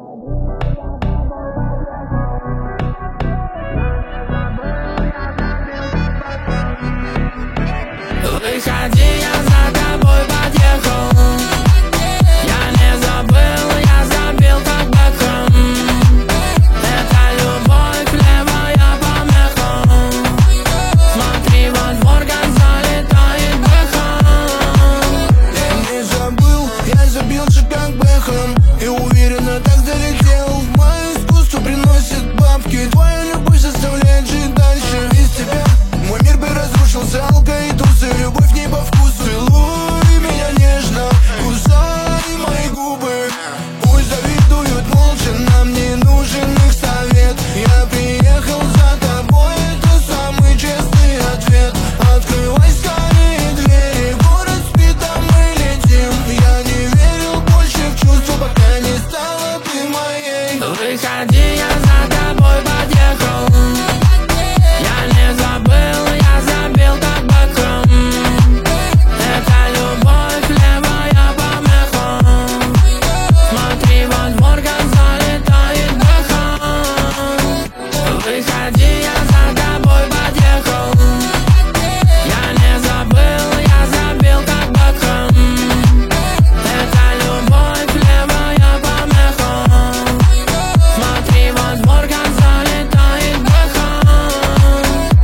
Выходи, я за тобой подъехал. Я не забыл, я забил как Бекхэм. Это любовь, левая помеха. Смотри во двор, как залетает Бекхэм. Я не забыл, я забил же как Бекхэм. И уверенно так залетел. В мое искусство приносит бабки. Твоя любовь заставляет жить дальше. Без тебя мой мир бы разрушился. Алка и тусы, любовь не по вкусу. Целуй меня нежно, кусай мои губы. Пусть завидуют молча, нам не нужен их совет. Я приехал за тобой, это самый честный ответ. Открывай скорее двери, город спит, а мы летим. Я не верил больше в чувства, пока не стала ты моей. Выходи, я за тобой подъехал. Я не забыл, я забил как Бекхэм. Это любовь, левая помеха. Смотри во двор, как залетает Бекхэм. Выходи, я за тобой подъехал. Я не забыл, я забил как Бекхэм. Это любовь, левая помеха. Смотри во двор, как залетает Бекхэм.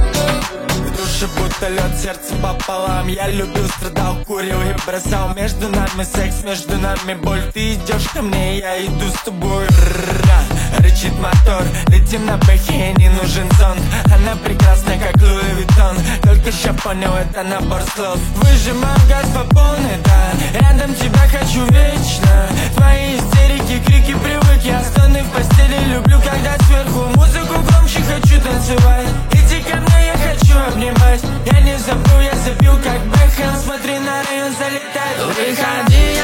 Душа будто лед, сердце пополам. Я любил, страдал, курил и бросал. Между нами секс, между нами боль. Ты идешь ко мне, я иду с тобой. Рычит мотор, летим на бэхе, не нужен зонт. Она прекрасна, как Луи Виттон. Только ща понял, это набор слов. Выжимаю газ по полной, да. Рядом тебя хочу вечно. Твои истерики, крики, привык. Я стоны в постели, люблю, когда сверху. Музыку громче, хочу танцевать. Иди ко мне, я хочу обнимать. Я не забыл, я забил как Бекхэм. Смотри на район, залетает. Выходи,